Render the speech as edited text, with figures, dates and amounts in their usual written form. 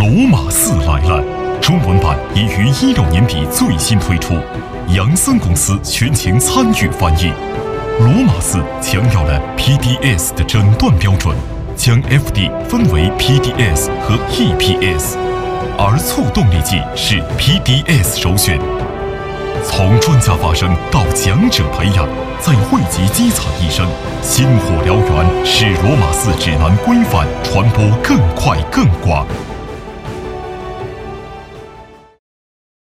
罗马寺来了，中文版已于16年底最新推出，杨森公司全情参与翻译。罗马寺强调了 PDS 的诊断标准，将 FD 分为 PDS 和 EPS， 而促动力剂是 PDS 首选。从专家发声到讲者培养，再惠及基层医生，薪火燎原，使罗马寺指南规范传播更快更广。